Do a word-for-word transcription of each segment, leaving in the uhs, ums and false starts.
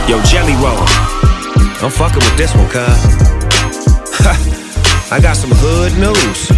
Yo, Jelly Roll, I'm fucking with this one, cuz. I got some hood news.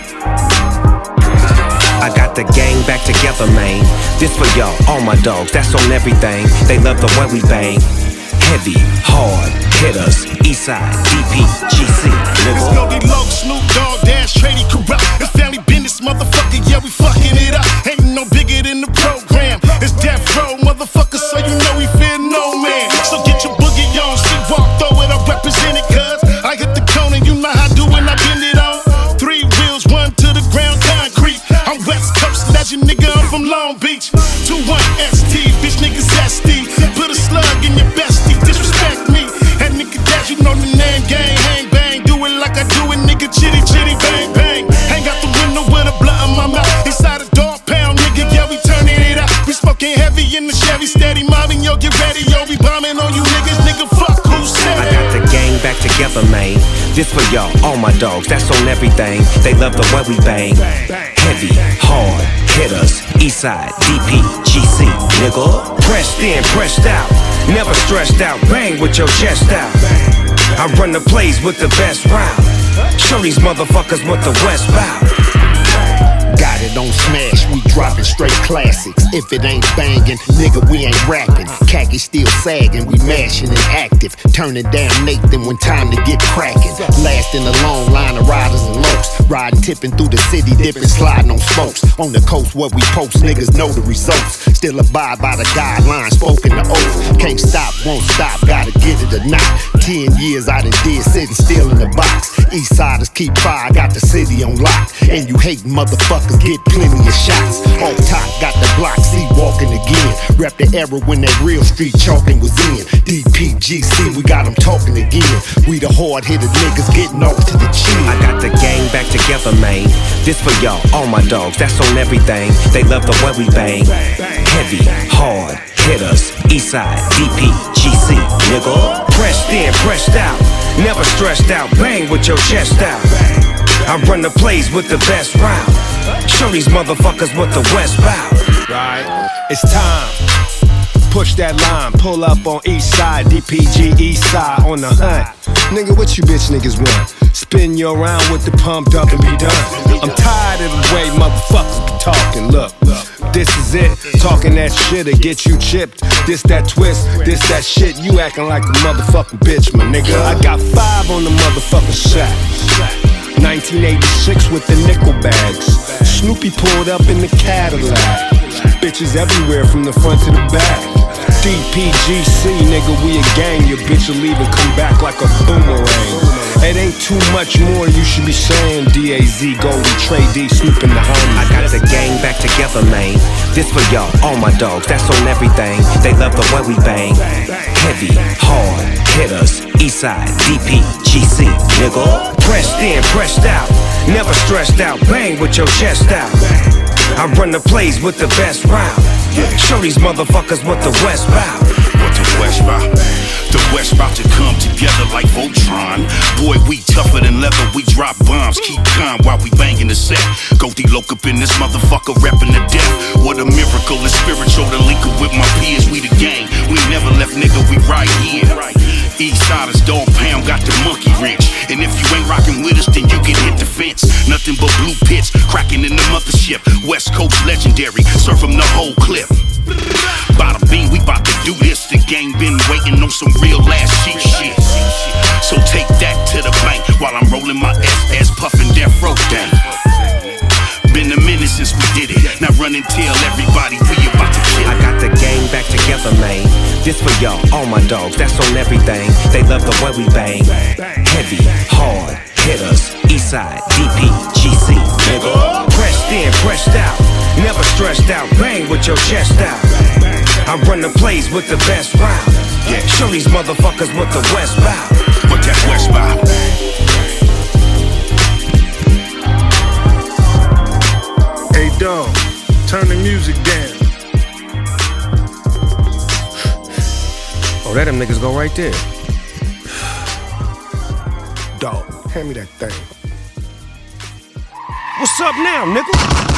I got the gang back together, man. This for y'all, all my dogs, that's on everything. They love the way we bang. Heavy, hard, hitters, Eastside, D P, G C, nigga. It's Goldie Loc, Snoop Dogg, Dash, Trady, Corrupt. It's family business, motherfucker, yeah, we fucking it up. Ain't no bigger than the program. It's Death Row, motherfucker, so you know we fear no man. So get your boogie on, see, walk, throw it, I represent it, cuz I hit the cone and you know how I do when I bend it on. Three wheels, one to the ground, concrete. I'm West Coast, that's your nigga, I'm from Long Beach. two one S T, bitch niggas S D. Put a slug in your bestie, disrespect me. And nigga Dash, you know the name, gang, hang bang. Do it like I do it, nigga, chitty chitty bang bang. Hang out the window with a blunt in my mouth. Inside a dog pound, nigga, yeah, we turning it up. We smoking heavy in the Chevy, steady mobbing, yo, get ready, yo, we bombing on you niggas, nigga, fuck who said it. I got the gang back together, man. This for y'all, all my dogs, that's on everything. They love the way we bang. Heavy, hard, hitters, Eastside, D P, G C, nigga. Pressed in, pressed out, never stressed out. Bang with your chest out. I run the plays with the best round. Show these motherfuckers what the West bout. Got it on smash, we dropping straight classics. If it ain't banging, nigga, we ain't rapping. Khaki still sagging, we mashing and active. Turning down Nathan when time to get cracking. Last in the long line of riders and lokes. Riding, tipping through the city, dipping, sliding on spokes. On the coast where we post, niggas know the results. Still abide by the guidelines, spoken the oath. Can't stop, won't stop, gotta get it or not. Ten years I done did sitting still in the box. Eastsiders keep fire, got the city on lock. And you hate motherfuckers get plenty of shots. Off top, got the block, see walking again. Rep the era when that real street chalking was in. D P, G C, we got them talking again. We the hard-hitted niggas getting off to the chin. I got the gang back together, man. This for y'all, all my dogs, that's on everything. They love the way we bang. Heavy, hard, hitters, Eastside, D P, G C, nigga. Pressed in, pressed out, never stressed out. Bang with your chest out. I run the plays with the best round. Show these motherfuckers what the West bout. Right, it's time. Push that line, pull up on Eastside, D P G Eastside on the hunt. Nigga, what you bitch niggas want? Spin you around with the pumped up and be done. I'm tired of the way motherfuckers be talking. Look, this is it. Talking that shit'll get you chipped. This that twist, this that shit. You acting like a motherfucking bitch, my nigga. I got five on the motherfucking shack. nineteen eighty-six with the nickel bags. Snoopy pulled up in the Cadillac. Bitches everywhere from the front to the back. D P G C, nigga, we a gang. Your bitch will leave and come back like a boomerang. It ain't too much more you should be saying. D A Z, Goldie, Trey D, Snoop and the homies. I got the gang back together, man. This for y'all, all my dogs, that's on everything. They love the way we bang. Heavy, hard, hitters, Eastside, D P, G C, nigga. Pressed in, pressed out, never stressed out. Bang with your chest out. I run the plays with the best round. Show these motherfuckers what the West bout. What the West bout? The West bout to come together like Voltron. Boy, we tougher than leather, we drop bombs. Keep calm while we banging the set. Goldie Loc up in this motherfucker, reppin' the death. What a miracle, it's spiritual to link up with my peers. We the gang, we never left, nigga, we right here. Eastsiders, dog pound, got the monkey wrench. And if you ain't rockin' with us, then you can hit the fence. Nothing but blue pits, cracking in the mothership. West Coast legendary, serve them the whole clip. Bada bing, we bout to do this. The gang been waiting on some real ass shit shit. So take that to the bank while I'm rolling my S S, puffin' Death Row down. Been a minute since we did it. Now run and tell everybody we about to kill it. I got the gang back together, man. This for y'all, all my dogs, that's on everything. They love the way we bang. Heavy, hard, hitters, Eastside, D P, G C, nigga. Pressed in, pressed out, never stressed out. Bang with your chest out. I run the plays with the best round. Yeah, show these motherfuckers what the West bout. What that West bout? Hey dog, turn the music down. Oh, that them niggas go right there. Dog, hand me that thing. What's up now, nigga?